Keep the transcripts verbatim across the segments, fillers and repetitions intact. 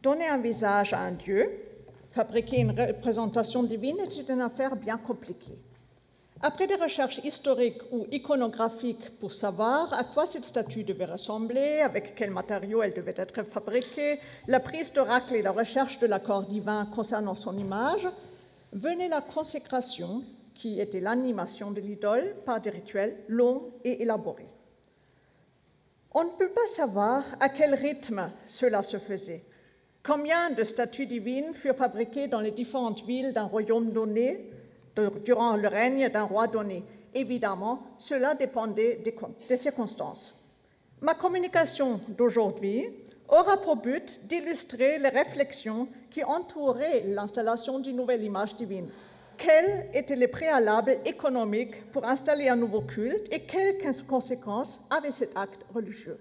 Donner un visage à un dieu, fabriquer une représentation divine est une affaire bien compliquée. Après des recherches historiques ou iconographiques pour savoir à quoi cette statue devait ressembler, avec quels matériaux elle devait être fabriquée, la prise d'oracle et la recherche de l'accord divin concernant son image, venait la consécration, qui était l'animation de l'idole par des rituels longs et élaborés. On ne peut pas savoir à quel rythme cela se faisait. Combien de statues divines furent fabriquées dans les différentes villes d'un royaume donné, durant le règne d'un roi donné? Évidemment, cela dépendait des, des circonstances. Ma communication d'aujourd'hui aura pour but d'illustrer les réflexions qui entouraient l'installation d'une nouvelle image divine. Quels étaient les préalables économiques pour installer un nouveau culte et quelles conséquences avait cet acte religieux?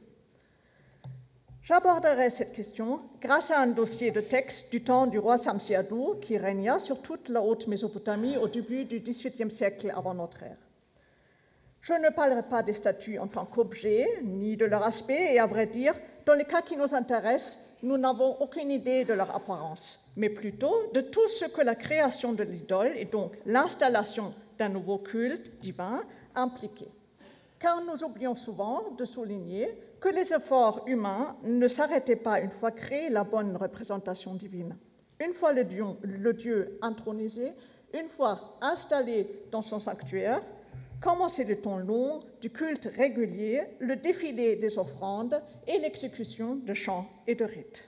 J'aborderai cette question grâce à un dossier de texte du temps du roi Samsi-Adou qui régna sur toute la haute Mésopotamie au début du dix-huitième siècle avant notre ère. Je ne parlerai pas des statues en tant qu'objets, ni de leur aspect, et à vrai dire, dans les cas qui nous intéressent, nous n'avons aucune idée de leur apparence, mais plutôt de tout ce que la création de l'idole, et donc l'installation d'un nouveau culte divin, impliquait. Car nous oublions souvent de souligner que les efforts humains ne s'arrêtaient pas une fois créée la bonne représentation divine. Une fois le dieu, le dieu intronisé, une fois installé dans son sanctuaire, commençait le temps long du culte régulier, le défilé des offrandes et l'exécution de chants et de rites.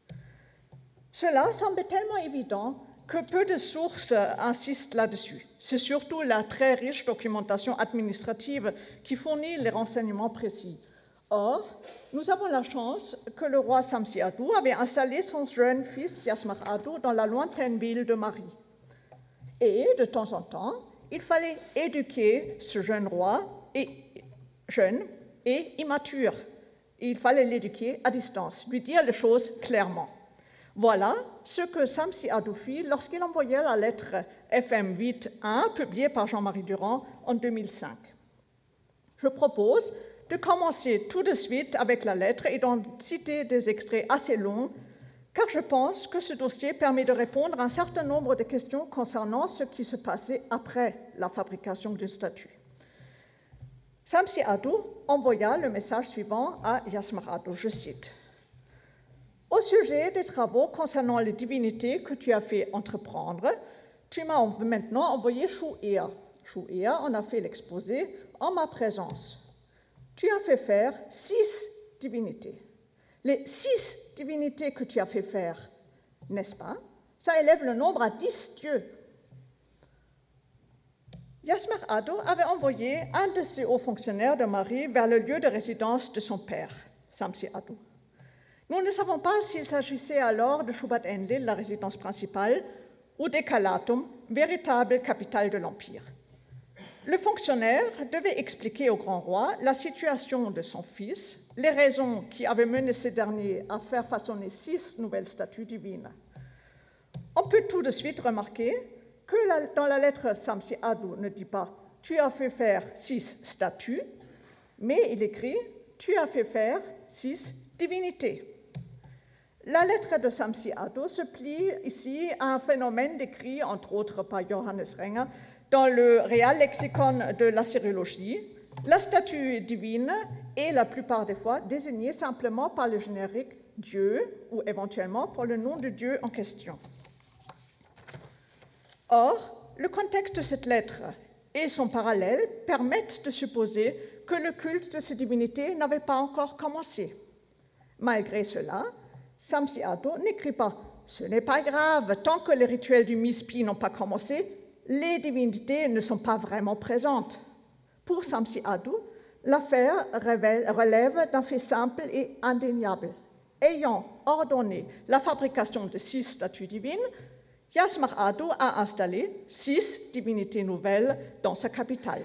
Cela semble tellement évident que peu de sources insistent là-dessus. C'est surtout la très riche documentation administrative qui fournit les renseignements précis. Or, nous avons la chance que le roi Samsi-Adou avait installé son jeune fils Yasmar-Adou dans la lointaine ville de Mari. Et, de temps en temps, il fallait éduquer ce jeune roi, et, jeune et immature. Il fallait l'éduquer à distance, lui dire les choses clairement. Voilà ce que Samsi-Adou fit lorsqu'il envoya la lettre F M huit un, publiée par Jean-Marie Durand en deux mille cinq. Je propose de commencer tout de suite avec la lettre et d'en citer des extraits assez longs, car je pense que ce dossier permet de répondre à un certain nombre de questions concernant ce qui se passait après la fabrication d'une statue. Samsi-Adou envoya le message suivant à Yasmar-Adou, je cite. « Au sujet des travaux concernant les divinités que tu as fait entreprendre, tu m'as maintenant envoyé Chouéa. Chouéa en a fait l'exposé en ma présence. Tu as fait faire six divinités. Les six divinités que tu as fait faire, n'est-ce pas? Ça élève le nombre à dix dieux. » Yasmar-Adou avait envoyé un de ses hauts fonctionnaires de Mari vers le lieu de résidence de son père, Samsi-Adou. Nous ne savons pas s'il s'agissait alors de Shubat-Enlil, la résidence principale, ou d'Ekalatum, véritable capitale de l'Empire. Le fonctionnaire devait expliquer au grand roi la situation de son fils, les raisons qui avaient mené ce dernier à faire façonner six nouvelles statues divines. On peut tout de suite remarquer que la, dans la lettre, Samsi-Adou ne dit pas « tu as fait faire six statues », mais il écrit « tu as fait faire six divinités ». La lettre de Samsi-Adou se plie ici à un phénomène décrit, entre autres par Johannes Renger, dans le Real Lexicon de l'Assyriologie. La statue divine est la plupart des fois désignée simplement par le générique Dieu ou éventuellement par le nom du Dieu en question. Or, le contexte de cette lettre et son parallèle permettent de supposer que le culte de ces divinités n'avait pas encore commencé. Malgré cela, Samsi-Adou n'écrit pas « ce n'est pas grave, tant que les rituels du Mispi n'ont pas commencé, les divinités ne sont pas vraiment présentes ». Pour Samsi-Adou, l'affaire relève d'un fait simple et indéniable. Ayant ordonné la fabrication de six statues divines, Yasmar-Adou a installé six divinités nouvelles dans sa capitale.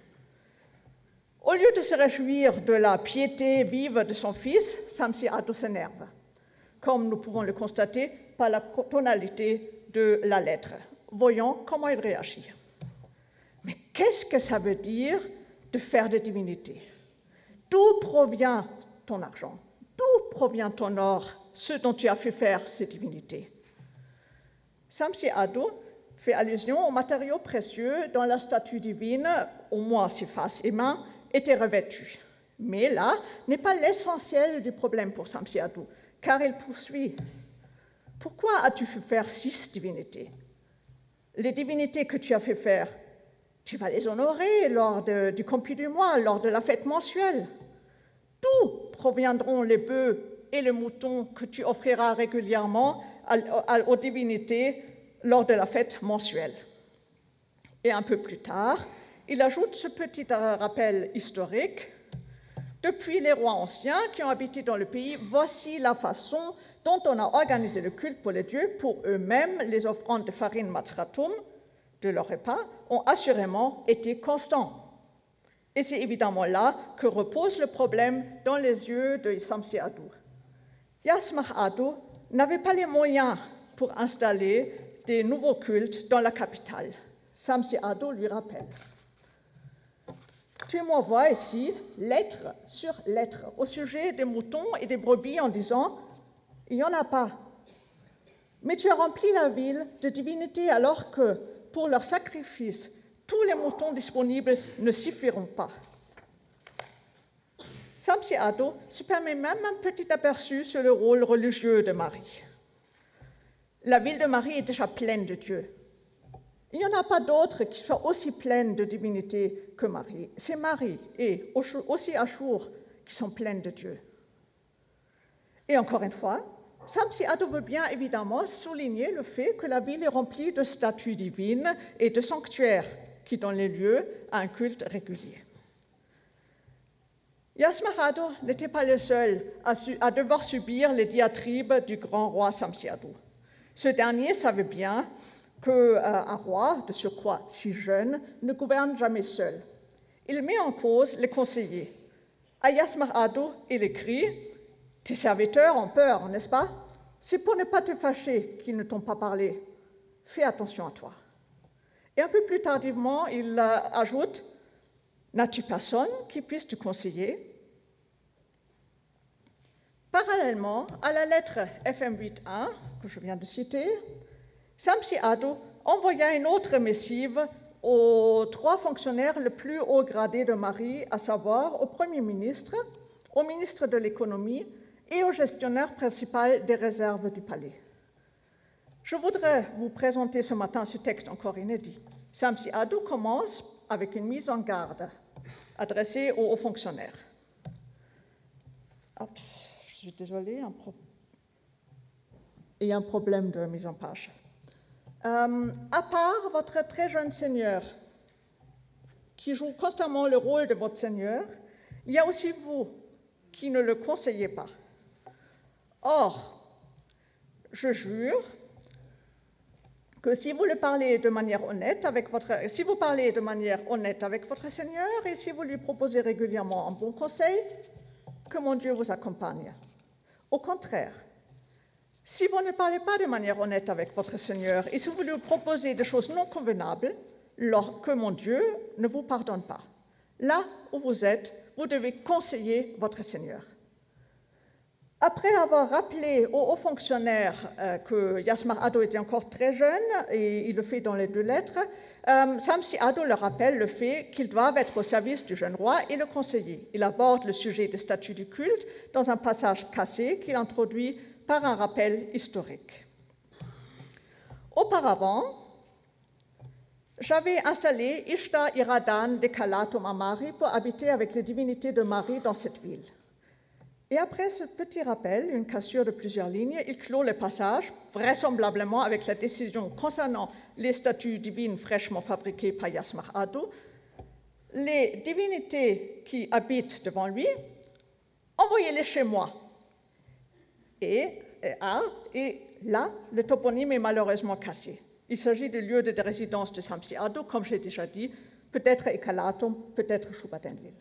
Au lieu de se réjouir de la piété vive de son fils, Samsi-Adou s'énerve, comme nous pouvons le constater par la tonalité de la lettre. Voyons comment il réagit. Mais qu'est-ce que ça veut dire de faire des divinités? D'où provient ton argent? D'où provient ton or, ce dont tu as fait faire ces divinités? Samsi Addo fait allusion aux matériaux précieux dont la statue divine, au moins ses faces et mains, était revêtue. Mais là n'est pas l'essentiel du problème pour Samsi Addo, car il poursuit. Pourquoi as-tu fait faire six divinités? Les divinités que tu as fait faire, tu vas les honorer lors de, du comput du mois, lors de la fête mensuelle. D'où proviendront les bœufs et les moutons que tu offriras régulièrement à, à, aux divinités lors de la fête mensuelle? Et un peu plus tard, il ajoute ce petit rappel historique. Depuis les rois anciens qui ont habité dans le pays, voici la façon dont on a organisé le culte pour les dieux. Pour eux-mêmes, les offrandes de farine matzratum de leur repas ont assurément été constants. Et c'est évidemment là que repose le problème dans les yeux de Samsi Addo. Yasmah Addo n'avait pas les moyens pour installer des nouveaux cultes dans la capitale. Samsi Addo lui rappelle. Tu m'envoies ici, lettre sur lettre, au sujet des moutons et des brebis en disant « il n'y en a pas ». Mais tu as rempli la ville de divinités alors que, pour leur sacrifice, tous les moutons disponibles ne suffiront pas. Samsi Addo se permet même un petit aperçu sur le rôle religieux de Marie. La ville de Marie est déjà pleine de dieux. Il n'y en a pas d'autres qui soient aussi pleines de divinités que Marie. C'est Marie et aussi Achour qui sont pleines de Dieu. Et encore une fois, Samsi Addo veut bien évidemment souligner le fait que la ville est remplie de statues divines et de sanctuaires qui donnent lieu à un culte régulier. Yasmah Addo n'était pas le seul à, su- à devoir subir les diatribes du grand roi Samsi Addo. Ce dernier savait bien qu'un euh, roi, de surcroît si jeune, ne gouverne jamais seul. Il met en cause les conseillers. À Yasmah Addo, il écrit « Tes serviteurs ont peur, n'est-ce pas? C'est pour ne pas te fâcher qu'ils ne t'ont pas parlé. Fais attention à toi. » Et un peu plus tardivement, il euh, ajoute « N'as-tu personne qui puisse te conseiller ?» Parallèlement à la lettre F M huit un, que je viens de citer, Samsi Addo envoya une autre missive aux trois fonctionnaires les plus haut gradés de Marie, à savoir au Premier ministre, au ministre de l'Économie et au gestionnaire principal des réserves du palais. Je voudrais vous présenter ce matin ce texte encore inédit. Samsi Addo commence avec une mise en garde adressée aux hauts fonctionnaires. Oups, je suis désolée, un pro... il y a un problème de mise en page. Euh, à part votre très jeune seigneur, qui joue constamment le rôle de votre seigneur, il y a aussi vous qui ne le conseillez pas. Or, je jure que si vous le parlez de manière honnête avec votre, si vous parlez de manière honnête avec votre seigneur et si vous lui proposez régulièrement un bon conseil, que mon Dieu vous accompagne. Au contraire, si vous ne parlez pas de manière honnête avec votre Seigneur et si vous lui proposez des choses non convenables, que mon Dieu ne vous pardonne pas. Là où vous êtes, vous devez conseiller votre Seigneur. Après avoir rappelé aux hauts fonctionnaires euh, que Yasmah Addo était encore très jeune, et il le fait dans les deux lettres, euh, Samsi Addo leur rappelle le fait qu'ils doivent être au service du jeune roi et le conseiller. Il aborde le sujet des statuts du culte dans un passage cassé qu'il introduit par un rappel historique. Auparavant, j'avais installé Ishtar Iradan de Calatum à Marie pour habiter avec les divinités de Marie dans cette ville. Et après ce petit rappel, une cassure de plusieurs lignes, il clôt le passage, vraisemblablement avec la décision concernant les statues divines fraîchement fabriquées par Yasmah Addo. Les divinités qui habitent devant lui, envoyez-les chez moi. Et, et, ah, et là, le toponyme est malheureusement cassé. Il s'agit du lieu de résidence de Samsi Addo, comme j'ai déjà dit, peut-être Ekalatum, peut-être Shubatenlil.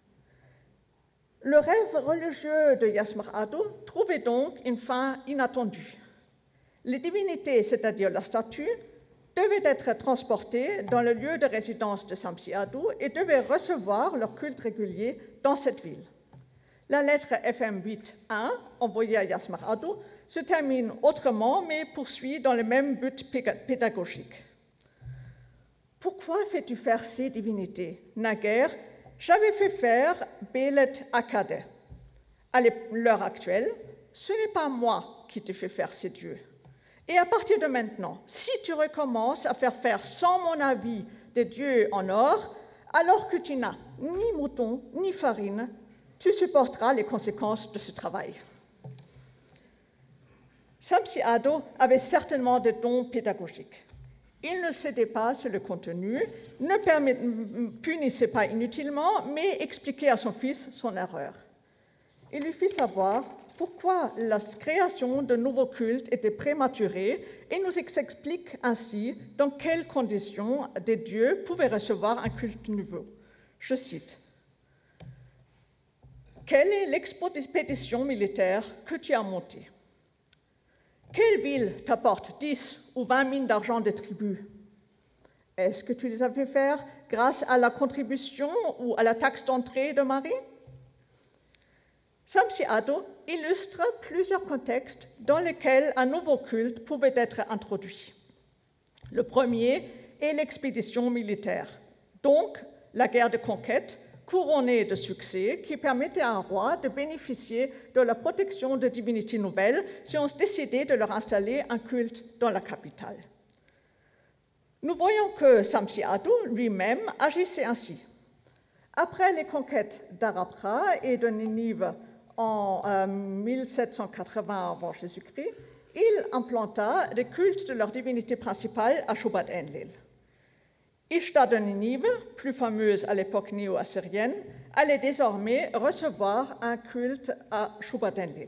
Le rêve religieux de Yasmah Addo trouvait donc une fin inattendue. Les divinités, c'est-à-dire la statue, devaient être transportées dans le lieu de résidence de Samsi Addo et devaient recevoir leur culte régulier dans cette ville. La lettre F M huit un, envoyée à Yasmar Adou, se termine autrement, mais poursuit dans le même but pédagogique. Pourquoi fais-tu faire ces divinités? Naguère, j'avais fait faire Belet Akkad. À l'heure actuelle, ce n'est pas moi qui te fais faire ces dieux. Et à partir de maintenant, si tu recommences à faire faire sans mon avis des dieux en or, alors que tu n'as ni mouton ni farine, tu supporteras les conséquences de ce travail. Samsi Addo avait certainement des dons pédagogiques. Il ne cédait pas sur le contenu, ne permet, punissait pas inutilement, mais expliquait à son fils son erreur. Il lui fit savoir pourquoi la création de nouveaux cultes était prématurée et nous explique ainsi dans quelles conditions des dieux pouvaient recevoir un culte nouveau. Je cite. « Quelle est l'expédition militaire que tu as montée? Quelle ville t'apporte dix ou vingt mines d'argent de tribut? Est-ce que tu les as fait faire grâce à la contribution ou à la taxe d'entrée de Marie? » Samsi Addo illustre plusieurs contextes dans lesquels un nouveau culte pouvait être introduit. Le premier est l'expédition militaire, donc la guerre de conquête couronnée de succès qui permettait à un roi de bénéficier de la protection de divinités nouvelles si on décidait de leur installer un culte dans la capitale. Nous voyons que Samsi Addo lui-même agissait ainsi. Après les conquêtes d'Arapra et de Ninive en euh, mille sept cent quatre-vingts avant Jésus-Christ, il implanta des cultes de leur divinité principale à Shubat-Enlil. Ishtar de Ninive, plus fameuse à l'époque néo-assyrienne, allait désormais recevoir un culte à Shubat-Enlil.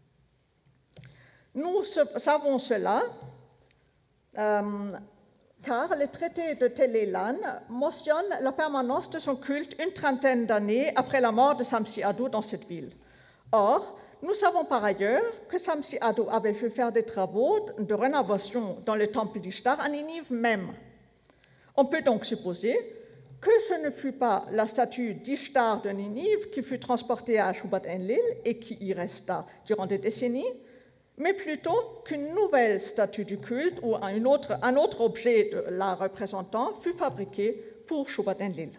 Nous savons cela euh, car le traité de Tel Eilan mentionne la permanence de son culte une trentaine d'années après la mort de Samsi Addo dans cette ville. Or, nous savons par ailleurs que Samsi Addo avait fait faire des travaux de rénovation dans le temple d'Ishtar à Ninive même. On peut donc supposer que ce ne fut pas la statue d'Ishtar de Ninive qui fut transportée à Shubat-Enlil et qui y resta durant des décennies, mais plutôt qu'une nouvelle statue du culte ou un autre, un autre objet de la représentant fut fabriqué pour Shubat-Enlil.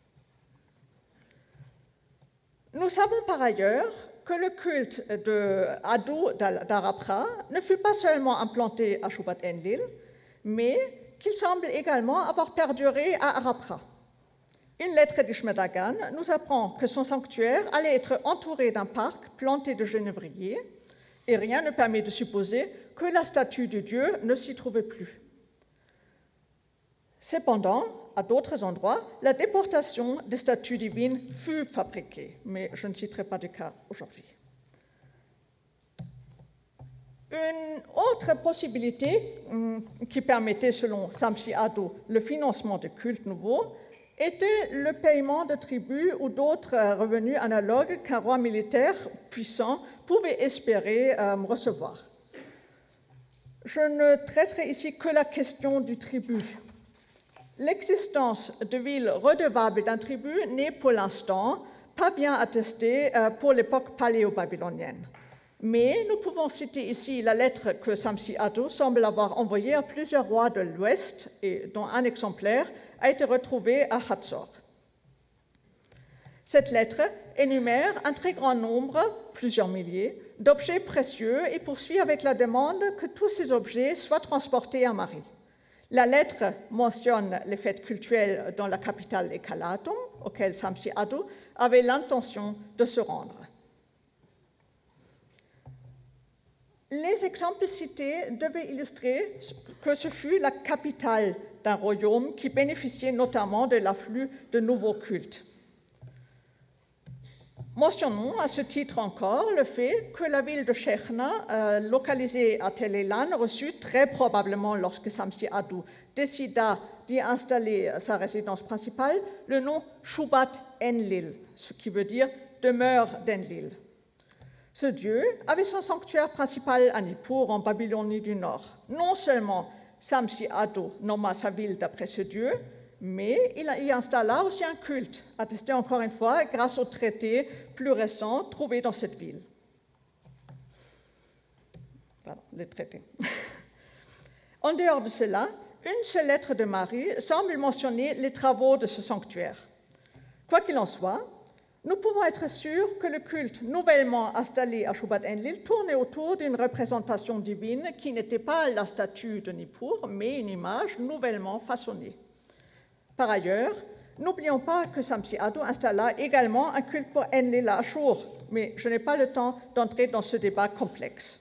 Nous savons par ailleurs que le culte de Addo d'Arapra ne fut pas seulement implanté à Shubat-Enlil, mais qu'il semble également avoir perduré à Arapra. Une lettre d'Ishmedagan nous apprend que son sanctuaire allait être entouré d'un parc planté de genévriers, et rien ne permet de supposer que la statue de Dieu ne s'y trouvait plus. Cependant, à d'autres endroits, la déportation des statues divines fut fabriquée, mais je ne citerai pas de cas aujourd'hui. Une autre possibilité qui permettait, selon Samsi Addo, le financement de cultes nouveaux était le paiement de tribus ou d'autres revenus analogues qu'un roi militaire puissant pouvait espérer euh, recevoir. Je ne traiterai ici que la question du tribut. L'existence de villes redevables d'un tribut n'est pour l'instant pas bien attestée euh, pour l'époque paléo-babylonienne. Mais nous pouvons citer ici la lettre que Samsi Addo semble avoir envoyée à plusieurs rois de l'Ouest et dont un exemplaire a été retrouvé à Hatzor. Cette lettre énumère un très grand nombre, plusieurs milliers, d'objets précieux et poursuit avec la demande que tous ces objets soient transportés à Marie. La lettre mentionne les fêtes cultuelles dans la capitale Ekalatum, auxquelles Samsi Addo avait l'intention de se rendre. Les exemples cités devaient illustrer que ce fut la capitale d'un royaume qui bénéficiait notamment de l'afflux de nouveaux cultes. Mentionnons à ce titre encore le fait que la ville de Shechna, euh, localisée à Tel Eilan, reçut très probablement, lorsque Samsi Addo décida d'y installer sa résidence principale, le nom Shubat-Enlil, ce qui veut dire demeure d'Enlil. Ce dieu avait son sanctuaire principal à Nippur, en Babylonie du Nord. Non seulement Samsi Addo nomma sa ville d'après ce dieu, mais il y installa aussi un culte, attesté encore une fois grâce aux traités plus récents trouvés dans cette ville. Pardon, les traités. En dehors de cela, une seule lettre de Marie semble mentionner les travaux de ce sanctuaire. Quoi qu'il en soit, nous pouvons être sûrs que le culte nouvellement installé à Shubat Enlil tournait autour d'une représentation divine qui n'était pas la statue de Nippur, mais une image nouvellement façonnée. Par ailleurs, n'oublions pas que Samsi Addo installa également un culte pour Enlil à Ashur, mais je n'ai pas le temps d'entrer dans ce débat complexe.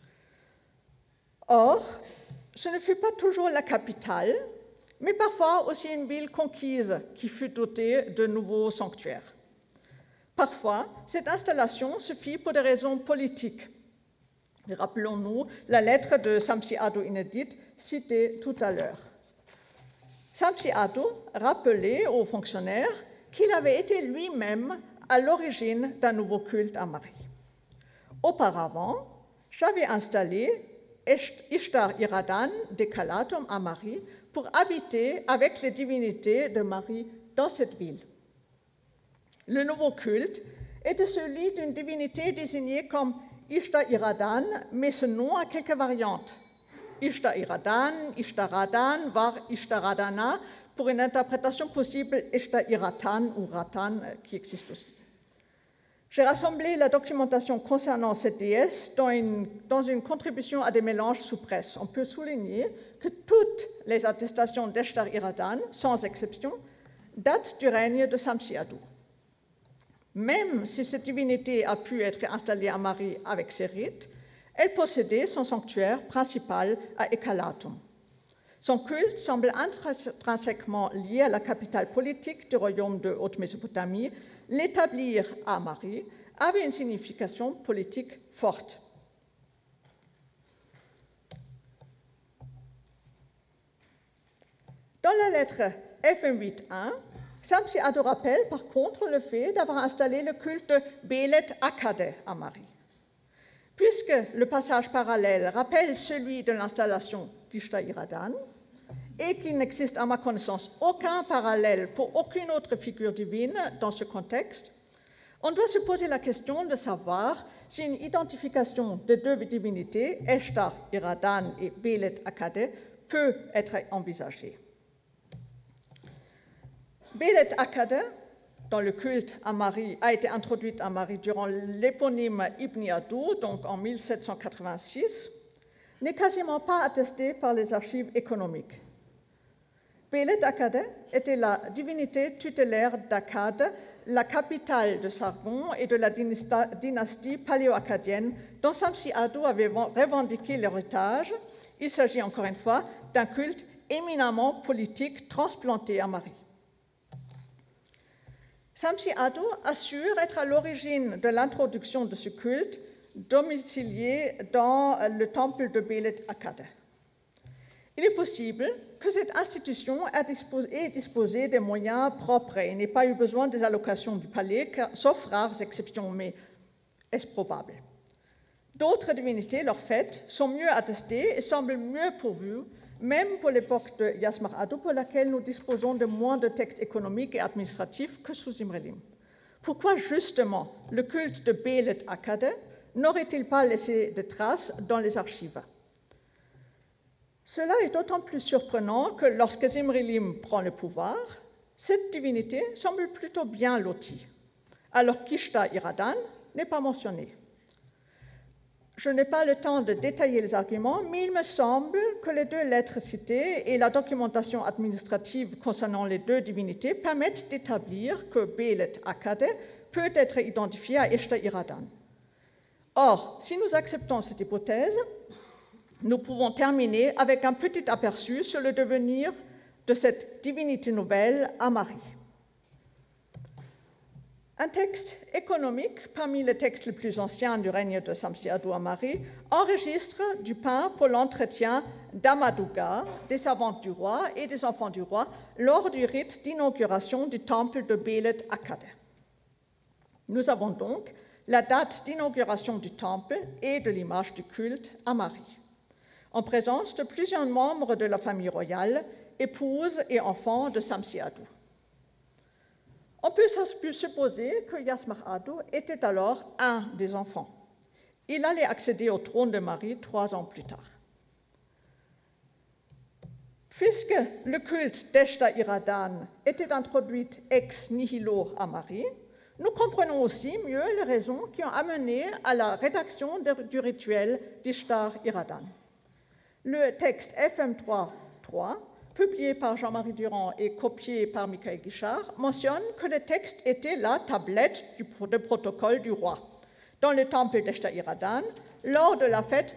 Or, ce ne fut pas toujours la capitale, mais parfois aussi une ville conquise qui fut dotée de nouveaux sanctuaires. Parfois, cette installation se fit pour des raisons politiques. Rappelons-nous la lettre de Samsi Addo inédite citée tout à l'heure. Samsi Addo rappelait aux fonctionnaires qu'il avait été lui-même à l'origine d'un nouveau culte à Marie. Auparavant, j'avais installé Ishtar Iradan de Calatum à Marie pour habiter avec les divinités de Marie dans cette ville. Le nouveau culte était celui d'une divinité désignée comme Ishtar Iradan, mais ce nom a quelques variantes. Ishtar Iradan, Ishtaradan, voire Ishtaradana, pour une interprétation possible Ishtar Iratan ou Ratan qui existe aussi. J'ai rassemblé la documentation concernant cette déesse dans une, dans une contribution à des mélanges sous presse. On peut souligner que toutes les attestations d'Ishtar Iradan, sans exception, datent du règne de Samsi Addo. Même si cette divinité a pu être installée à Marie avec ses rites, elle possédait son sanctuaire principal à Ekalatum. Son culte semble intrinsèquement lié à la capitale politique du royaume de Haute-Mésopotamie. L'établir à Marie avait une signification politique forte. Dans la lettre F M huit point un, Samsi Addo rappelle par contre le fait d'avoir installé le culte de Belet Akkade à Marie. Puisque le passage parallèle rappelle celui de l'installation d'Ishtar Iradan et qu'il n'existe à ma connaissance aucun parallèle pour aucune autre figure divine dans ce contexte, on doit se poser la question de savoir si une identification des deux divinités, Ishtar Iradan et Belet Akkade, peut être envisagée. Belet Akkade, dans le culte à Marie, a été introduite à Marie durant l'éponyme Ibn Addo, donc en mille sept cent quatre-vingt-six, n'est quasiment pas attestée par les archives économiques. Belet Akkade était la divinité tutélaire d'Akkad, la capitale de Sargon et de la dynastie paléo-akkadienne dont Samsi Addo avait revendiqué l'héritage. Il s'agit encore une fois d'un culte éminemment politique transplanté à Marie. Samsi Addo assure être à l'origine de l'introduction de ce culte domicilié dans le temple de Belet Akkade. Il est possible que cette institution ait disposé des moyens propres et n'ait pas eu besoin des allocations du palais, sauf rares exceptions, mais est-ce probable? D'autres divinités, leurs fêtes, sont mieux attestées et semblent mieux pourvues, même pour l'époque de Yasmar Addo, pour laquelle nous disposons de moins de textes économiques et administratifs que sous Imrelim. Pourquoi justement le culte de Belet Akkade n'aurait-il pas laissé de traces dans les archives? Cela est d'autant plus surprenant que lorsque Zimrilim prend le pouvoir, cette divinité semble plutôt bien lotie, alors qu'Ishtar Iradan n'est pas mentionné. Je n'ai pas le temps de détailler les arguments, mais il me semble que les deux lettres citées et la documentation administrative concernant les deux divinités permettent d'établir que Belet Akkade peut être identifié à Ishtar Iradan. Or, si nous acceptons cette hypothèse, nous pouvons terminer avec un petit aperçu sur le devenir de cette divinité nouvelle à Marie. Un texte économique, parmi les textes les plus anciens du règne de Samsi Addo à Marie, enregistre du pain pour l'entretien d'Amadouga, des servantes du roi et des enfants du roi, lors du rite d'inauguration du temple de Belet Akkade. Nous avons donc la date d'inauguration du temple et de l'image du culte à Marie, en présence de plusieurs membres de la famille royale épouse et enfant de Samsi-Adou. On peut supposer que Yasmah-Adou était alors un des enfants. Il allait accéder au trône de Marie trois ans plus tard. Puisque le culte d'Eshta Iradan était introduit ex nihilo à Marie, nous comprenons aussi mieux les raisons qui ont amené à la rédaction du rituel d'Ishtar Iradan. Le texte F M trois trois, publié par Jean-Marie Durand et copié par Michael Guichard, mentionne que le texte était la tablette du, de protocole du roi dans le temple d'Eshta Iradan lors de la fête.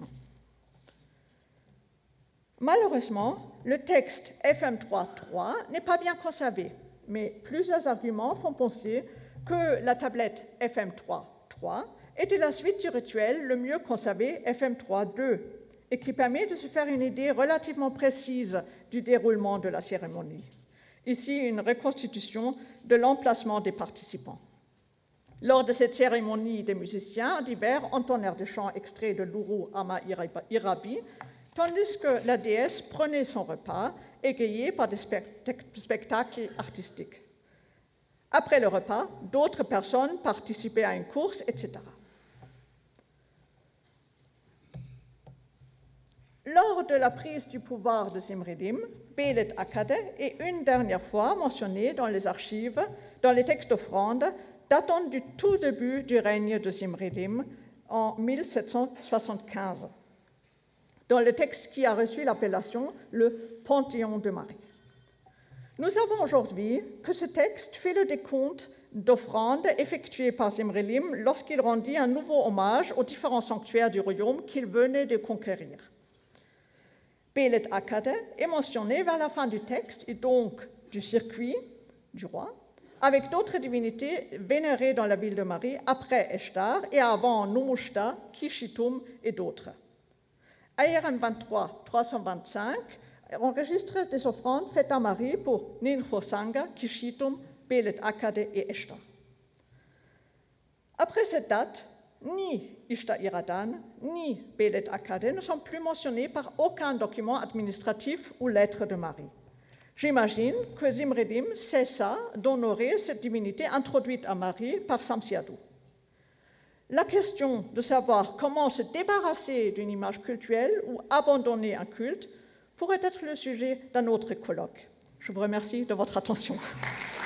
Malheureusement, le texte F M trois trois n'est pas bien conservé, mais plusieurs arguments font penser que la tablette F M trois trois était la suite du rituel le mieux conservé F M trois deux et qui permet de se faire une idée relativement précise du déroulement de la cérémonie. Ici, une reconstitution de l'emplacement des participants. Lors de cette cérémonie, des musiciens divers entonnèrent des chants extraits de l'Uru Ama Irabi, tandis que la déesse prenait son repas, égayée par des spectacles artistiques. Après le repas, d'autres personnes participaient à une course, et cetera. Lors de la prise du pouvoir de Zimrilim, Belet Akkad est une dernière fois mentionné dans les archives, dans les textes d'offrande, datant du tout début du règne de Zimrilim en mille sept cent soixante-quinze. Dans le texte qui a reçu l'appellation le Panthéon de Marie. Nous savons aujourd'hui que ce texte fait le décompte d'offrandes effectuées par Zimrilim lorsqu'il rendit un nouveau hommage aux différents sanctuaires du royaume qu'il venait de conquérir. Belet Akkad est mentionné vers la fin du texte et donc du circuit du roi, avec d'autres divinités vénérées dans la ville de Marie après Eshtar et avant Numushta, Kishitum et d'autres. A R M vingt-trois trois cent vingt-cinq enregistre des offrandes faites à Marie pour Ninhursanga, Kishitum, Belet Akkad et Eshtar. Après cette date, ni Ishtar Iradan, ni Belet Akkad ne sont plus mentionnés par aucun document administratif ou lettre de Marie. J'imagine que Zimrilim cessa d'honorer cette divinité introduite à Marie par Samsi-Adou. La question de savoir comment se débarrasser d'une image cultuelle ou abandonner un culte pourrait être le sujet d'un autre colloque. Je vous remercie de votre attention.